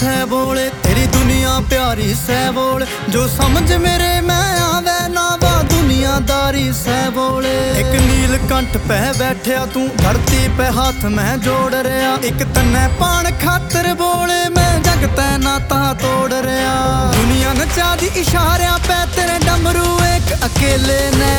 सै बोले, तेरी दुनिया प्यारी सै बोले, जो समझ मेरे मैं आवे ना वा दुनियादारी सै बोले। एक नीलकंठ पे बैठया तू धरती पे हाथ मैं जोड़ रहा, एक तन्ने पान खातर बोले मैं जग तै नाता तोड़ रहा। दुनिया नचा दी इशारियां पे तेरे डमरू एक अकेले ने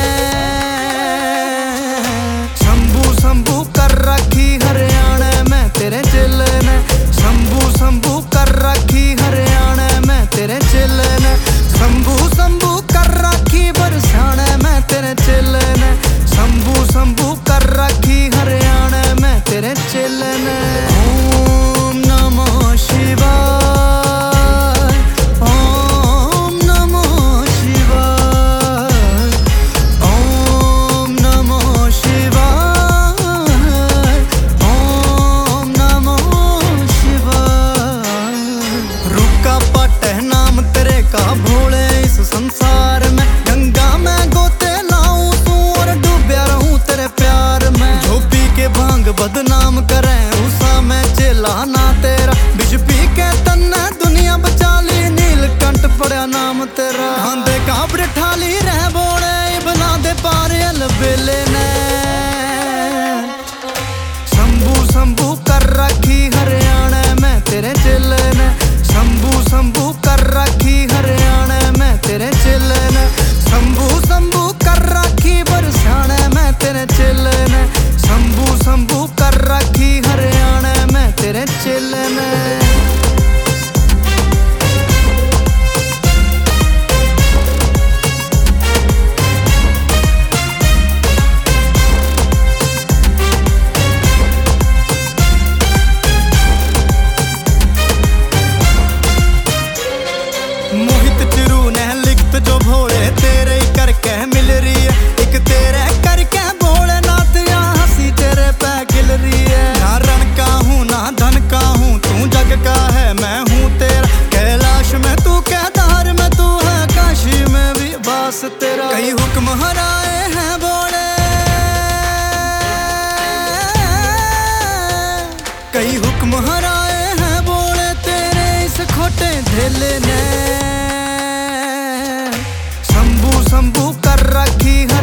शंभू शंभू कर रखी हरियाणा में तेरे चेले ने, शंभू शंभू कर रखी हरियाणा में तेरे चेले ने, शंभू शंभू कर रखी बरसाने में तेरे चेले ने, शंभू शंभू कर रखी हरियाणा में तेरे चेले ने। ओम नमः शिवाय, ओम नमः शिवाय, ओम नमः शिवाय, ओम नमः शिवाय। रुका पट है नाम तेरे का भोले इस संसार में, गंगा में गोते लाऊं तू और डूबया रहूं तेरे प्यार में। जो पी के भांग बदनाम करे उसा मैं चेला ना तेरा, बिज पी के तन्ने दुनिया बचा ली नीलकंठ पड़ा नाम तेरा। खांदे काबड़ ठाली रह बोले बना दे पारे अलबेले ने, शंभू शंभू कर रखी हरियाणा में तेरे चेले ने, शंभू शंभू कर रखी हरियाणा में तेरे चेले ने, शंभू शंभू कर रखी बरसाने में तेरे चेले ने, शंभू शंभू कर रखी हरियाणा में तेरे चेले ने। मोहित चिरू ने लिखत जो भोले तेरे ही करके मिल रही है, एक तेरे करके भोलेनाथ यहाँ हंसी तेरे पे गिल रही है। ना रण का हूँ ना धन का हूँ, तू जग का है मैं हूँ तेरा, कैलाश में तू केदार में तू है, काशी में भी बास तेरा। कई हुक्म हराए हैं बोले, कई हुक्म हराए हैं बोले तेरे इस खोटे ढेले ने, शंभू शंभू कर रखी